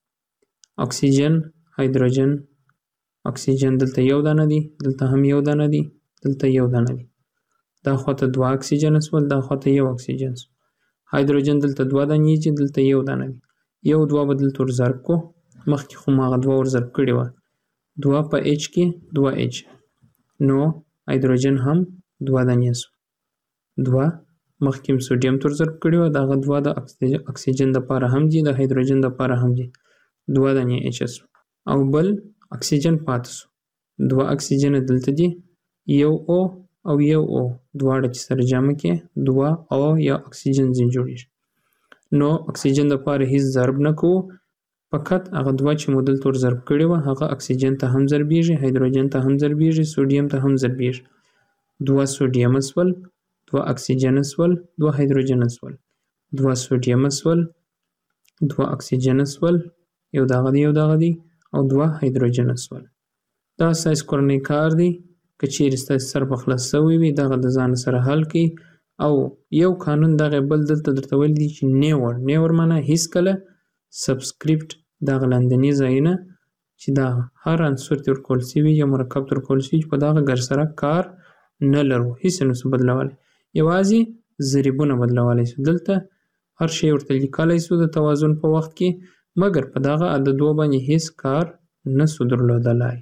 اکسیجن هایدروجن اکسیجن دلته 1 دانه دی، دلته هم 1 دانه دی، دلته 1 دانه دی. دا خواته 2 اکسیجن اسول، دا خواته 1 اکسیجن سو. هایدروجن دلته 2 دانې دي، دلته 1 دانه دی. 1 2 به دلته ورضرب کو، مخکې خو ما هغه 2 ورضرب کړي وه. 2 په H کې 2H، نو هایدروجن هم 2 دانې سو. 2 مخکې هم سوډیم ته ورضرب کړي وه، دغه 2 د اکسیجن دپاره هم دي، د هایدروجن دپاره هم دي. 2 دانې H سو او بل اکسیجن پاتې سو. 2 اکسیجن دلته دي، 1 O او 1 O دواړه چې سره جمع کې 2 O یا اکسیجن ځین جوړیږي. نو اکسیجن دپاره هیڅ ضرب نه کوو، فقط هغه 2 چې مو دلته ورضرب کړي وه هغه اکسیجن ته هم ضربیږي، هایدروجن ته هم ضربیږي، سوډیم ته هم ضربیږي. 2 سوډیم اسول، 2 اکسیجن اسول، 2 هایدروجن اسول، 2 سوډیم اسول، 2 اکسیجن اسول، یو دغه دی او 2 هایدروجن اسول. دا ستاسې کورنی کار دی. که چیرې ستاسې سر په خلاص شوی وي دغه د ځان سره حل کړئ. او یو قانون دغه بل دلته درته ویل دي چې نیور معنا هیڅکله سبسکریپټ دغه لاندني ځایونه چې دا هر عنصر ته ورکول شوي یا مرکب ته ورکول شوي چې په دغه ګر سره کار نه لرو، هیڅ نسو بدلولی، یوازې ضریبونه بدلولی شو. دلته هر شی ورته لیکلی شو د توازن په وخت کې، مګر په دغه عددو باندې هیڅ کار نسو درلودلی.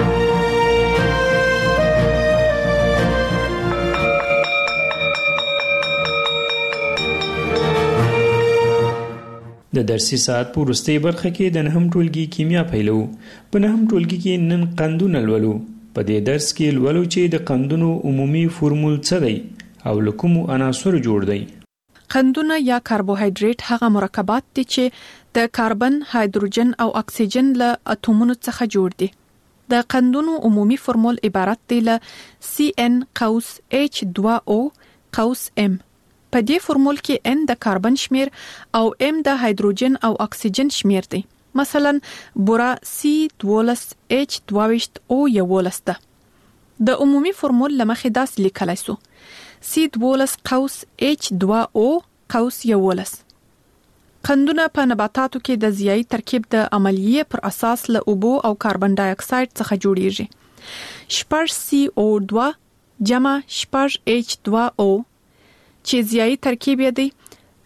د درسي ساعت په وروستۍ برخه کې د 9م ټولګي کیمیا پیلو. په 9م ټولګي کې نن قندونه لولو. په دې درس کې لولو چې د قندونو عمومي فورمول څه دی او له کومو عناصرو جوړ دی. قندونه یا کاربوهایډریټ هغه مرکبات دي چې د کاربن، هایدروجن او اکسیجن له اتومونو څخه جوړ دي. د قندونو عمومي فورمول عبارت دی له CN(H2O) M. په دې فورمول کې N د کاربن شمیر او M د هایدروجن او اکسیجن شمیر دی. مثلا بوره C12H22O11 ده. د عمومي فورمول لمخې داسې لیکلی سو C12H2O11. قندونه په نباتاتو کې د ضیائی ترکیب د عملیې پر اساس له اوبو او کاربن ډای اکساید څخه جوړیږي. 6CO2 جمع 6H2O چې ضیائی ترکیب یې دی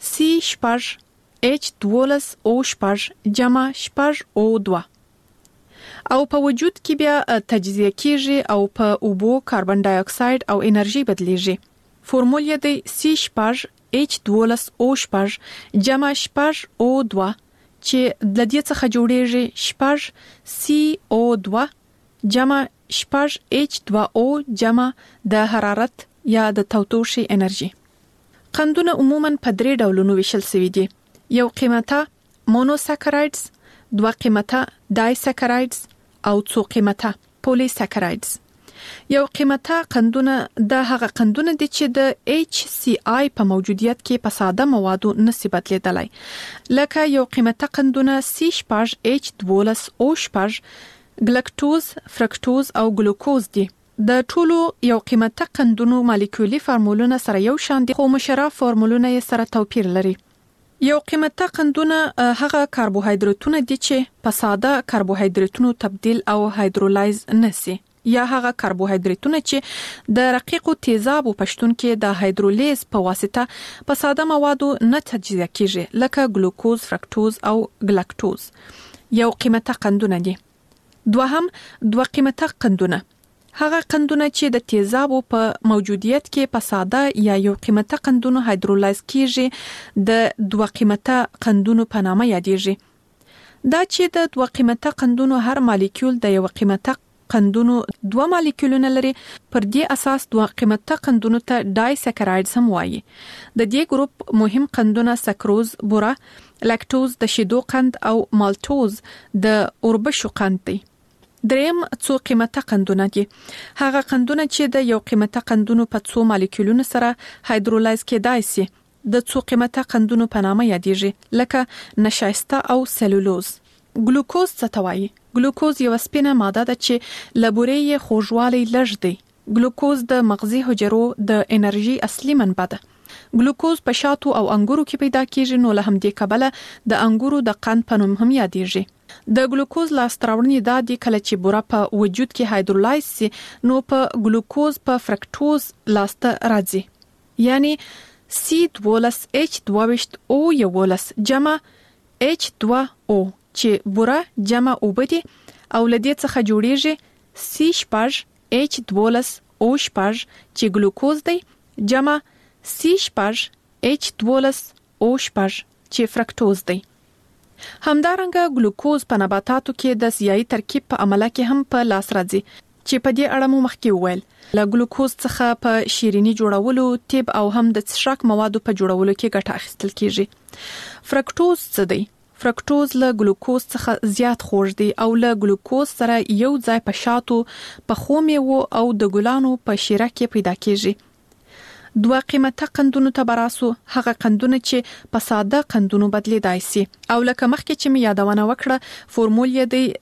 C12H12O جمع 6O2 او په وجود کې بیا تجزیه کیږي او په اوبو، کاربن ډای اکساید او انرژي بدلیږي. فورمول یې دی C6H12O جمع 6O2 چې د دې څخه جوړیږي 6CO2 جمع 6H2O جمع د حرارت یا د تودوخې انرژي. قندونه عموماً په 3 ډولونو ویشل شوي دي. یو قیمته مونوساکرایډز، 2 قیمته ډایساکرایډز او 3 قیمته پولیساکرایډز. یو قیمته قندونه د هغه قندونه دي چې د HCI په موجودیت کې په ساده موادو نشي بدلیدلی. لکه یو قیمته قندونه C6H12O، ګلکټوز، فرکټوز او ګلوکوز دي. د ټولو یو قیمته قندونو مالیکولي فورمولونه سره یو شان دي، خو مشره فورمولونه یې سره توپیر لري. یو قیمته قندونه هغه کاربوهایدراتونه دي چې په ساده کاربوهایدراتونو تبدیل او هایدرولایز نشي، یا هغه کاربوهایدراتونه چې د رقیقو تیزابو پښتون کې د هایدرولیز په واسطه په ساده موادو نه تجزیه کیږي، لکه ګلوکوز، فرکتوز او ګلاکټوز. یو قیمته قندونه دي. دوه قیمته قندونه هغه قندونه چې د تیزابو په موجودیت کې په ساده یا یو قیمته قندونو هایدرولایز کیږي، د دوه قیمته قندونو په نامه یادېږي. دا چې د دوه قیمته قندونو هر مالیکول د یو قیمته قندونو دوه مالیکولونه لري، پر دې اساس دوه قیمته قندونو ته ډای سکرایډز هم وایي. د دې ګروپ مهم قندونه سکروز، بوره، لاکټوز د شیدو قند او مالټوز د اوربشو قند دي. دریم څو قیمته قندونه دي. هغه قندونه چې د یو قیمته قندونو په څو مالیکولونو سره هایدرولایز کېدای شي د څو قیمته قندونو په نامه یادېږي، لکه نشایسته او سلولوز. ګلوکوز څه ته وایي؟ ګلوکوز یو سپینه ماده ده چې له بورې یې خوږوالی لږ دی. ګلوکوز د مغزي حجرو د انرژي اصلي منبع ده. ګلوکوز په شاتو او انګورو کې پیدا کیږي، نو له همدې کبله د انګورو د قند په نوم هم یادېږي. د ګلوکوز لاسته راوړنې دا دي کله چې بوره په وجود کې هایدرولایز سي، نو په ګلوکوز په فرکټوز لاسته راځي، یعنی C12H12O جمع H2O چې بوره جمع اوبه دي او لدې څخه جوړیږي C12H12O چې ګلوکوز دی جمع C12H12O چې فرکټوز دی. همدارنګه ګلوکوز په نباتاتو کې د سیاهي ترکیب په عمله کې هم په لاس راځي، چې په دې اړه مو مخکې وویل. له ګلوکوز څخه په شیرینی جوړولو، طب او هم د څښاک موادو په جوړولو کې ګټه اخیستل کیږي. فرکټوز څه دی؟ فرکټوز له ګلوکوز څخه زیات خوږ دی او له ګلوکوز سره یو ځای په شاتو، په خو میوو او د ګلانو په شیره کې پیدا کیږي. دوه قیمته قندونو ته براسو هغه قندونه چې په ساده قندونو بدلیدای شي، او لکه مخکې چې می یادونه وکړه فورمول یې دی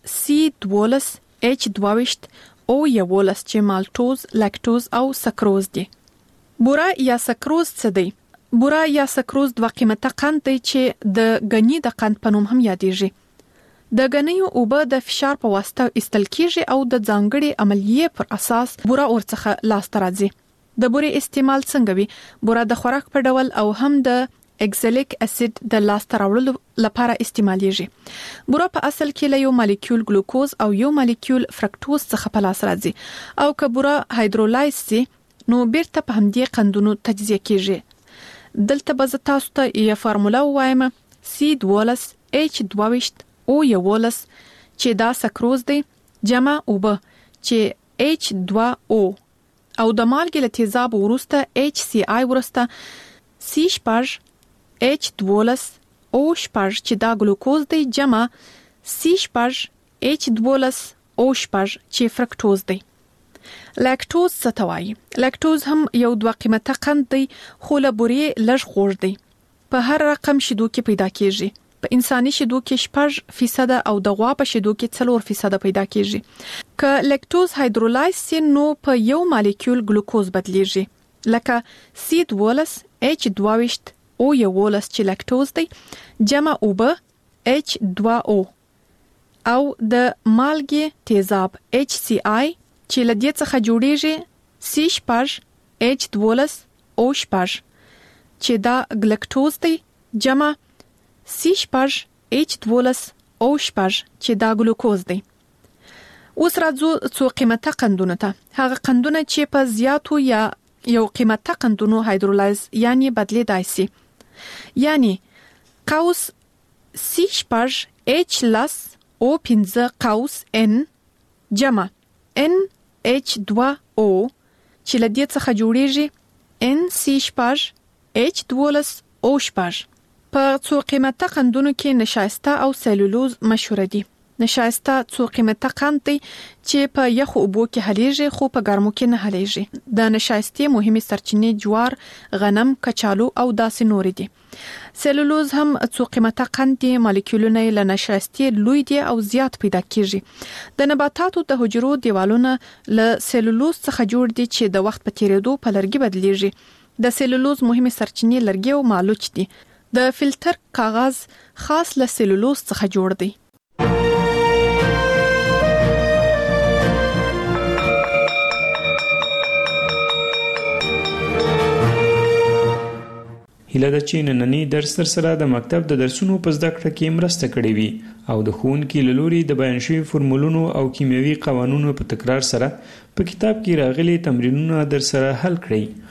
C12H12O چې مالټوز، لاکټوز او سکروز دي. بوره یا سکروز څه دی؟ بوره یا سکروز دوه قیمته قند دی چې د غنی د قند په نوم هم یادېږي. د غنیو اوبه د فشار په واسطه ایستل کیږي او د ځانګړي عملیې پر اساس بوره ورڅخه لاسته راځي. د بورې استعمال څنګه وي؟ بوره د خوراک په ډول او هم د اکزالیک اسید د لاسته راوړلو لپاره استعمالیږي. بوره په اصل کې له یو مالیکول ګلوکوز او یو مالیکول فرکټوز څخه په لاس راځي، او که بوره هایدرولایز سي نو بیرته په همدې قندونو تجزیه کیږي. دلته به زه تاسو ته یو فارموله وایم C12H12O چې دا سکروز دی جمع اوبه چې H2O او د مالګې له تیزاب وروسته HCl وروسته C12H12O چې دا ګلوکوز دی جمع C12H12O چې فرکټوز دی. لاکټوز څه ته وایي؟ لاکټوز هم یو دوه قیمته قند دی، خو له بورې لږ خوږ دی. په هر رقم شیدو کې پیدا کیږي. په انساني شیدو کې 6% او د غوا په شیدو کې 4% پیدا کیږي. که لاکټوز هایدرولایز سي نو په یو مالیکول ګلوکوز بدلیږي، لکه C12H12O چې لاکټوز دی جمع اوبه H2O او د مالګې تیزاب HCl چې له دې څخه جوړیږي C12H12O چې دا ګلاکټوز دی جمع C12H12O چې دا ګلوکوز دی. اوس راځو څو قیمته قندونه ته. هغه قندونه چې په زیاتو یا یو قیمته قندونو هایدرولایز یعنی بدلیدای شي، یعنی قوس C12H+O5N جمع NH2O چې له دې څخه جوړیږي NC12H12O. په څو قیمته قندونو کې نشایسته او سلولوز مشهور دي. نشایسته څو قیمته قند دی چې په یخو اوبو کې حلیږي خو په ګرمو کې نه حلیږي. د نشایستې مهمه سرچینې جوار، غنم، کچالو او داسې نور دي. سلولوز هم څو قیمته قند دی، مالیکولونه له نشایستې لوی دي او زیات پیدا کیږي. د نباتاتو د حجرو دیوالونه له سلولوز څخه جوړ دي چې د وخت په تیریدو په لرګي بدلیږي. د سلولوز مهمه سرچینې لرګي او مالوچ دي. د فلټر کاغذ خاص له سلولوز څخه جوړ دی. هیله ده چې نننی درس تر سره د مکتب د درسونو په زده کړه کې مرسته کړې وي او د ښوونکي له لوري د بیان شوي فورمولونو او کیمیاوي قوانینو په تکرار سره په کتاب کې راغلي تمرینونه در سره حل کړئ.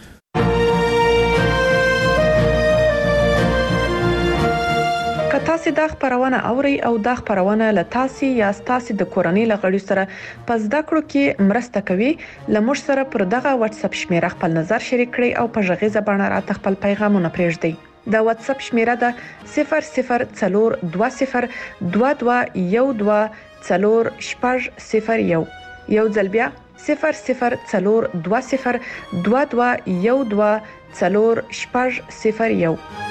که تاسو د خبرونه اوري او د خبرونه له تاسو یا تاسو د کورنۍ لغړی سره په زده کړو کې مرسته کوي، لمر سره پر دغه واتس اپ شمیره خپل نظر شریک کړئ او په ژغیزه باندې راته خپل پیغامونه پرېږدئ. د واتس اپ شمیره ده 004212124001. یو ځل بیا 004212124001.